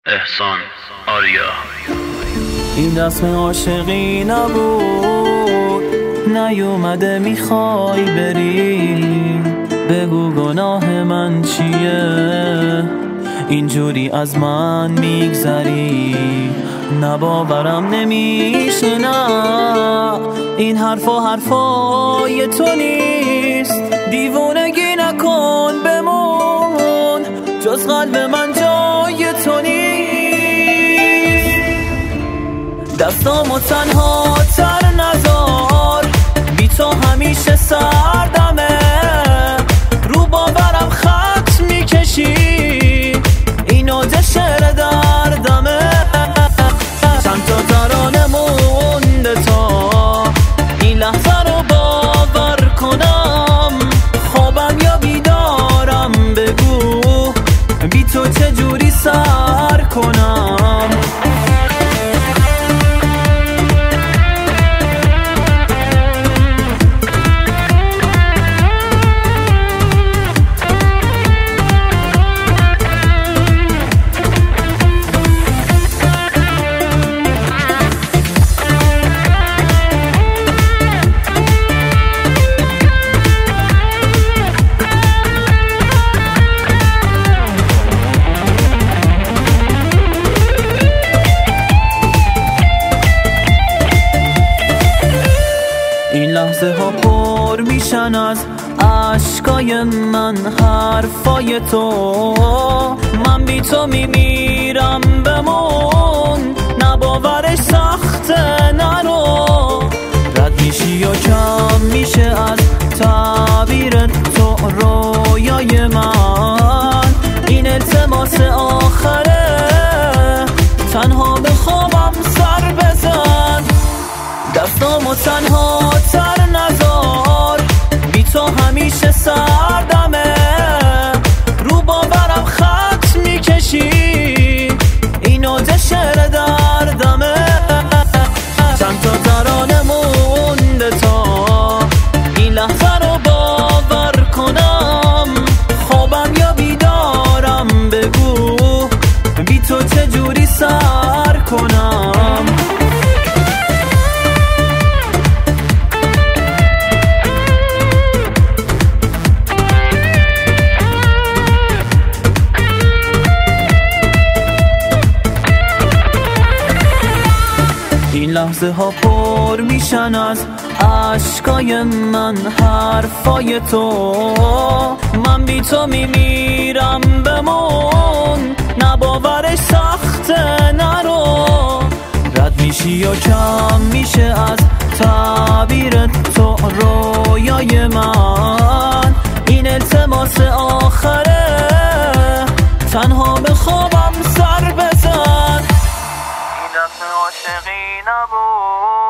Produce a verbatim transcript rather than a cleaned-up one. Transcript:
احسان آریا. این رسم عاشقی نبود، نیومده میخوای بری، بگو گناه من چیه اینجوری از من میگذری. نباورم نمیشه، نه این حرفا حرفای تو نیست. دیوونگی نکن بمون، جز قلب من جای تو نیست. دستامو تنها تر نذار، بی تو همیشه سردمه. رو باورم خط میکشی، این آده شعر دردمه. چند تا ترانه مونده تا این لحظه رو باور کنم. خوابم یا بیدارم، بگو بی تو چجوری سر کنم. این لحظه ها پر میشن از عشقای من، حرفای تو. من بی تو میمیرم بمون، نباورش سخته نرو. رد میشی و کم میشه از تعبیر تو رویای من. این التماس آخره، تنها به خوابم سر بزن. دستامو تنها تر نذار، بی تو همیشه سردمه. رو باورم خط میکشی، این آده شعر دردمه. چند تا ترانه مونده تا این لحظه رو باور کنم. خوابم یا بیدارم، بگو بی تو چجوری سر کنم. این لحظه ها پر میشن از عشقای من، حرفای تو. من بی تو میمیرم بمون، نباورش سخته نرو. رد میشی و کم میشه از تعبیر تو رویای من. این التماس آخره، تنها به خوابم سر بزن. این رسم عاشقی نبود.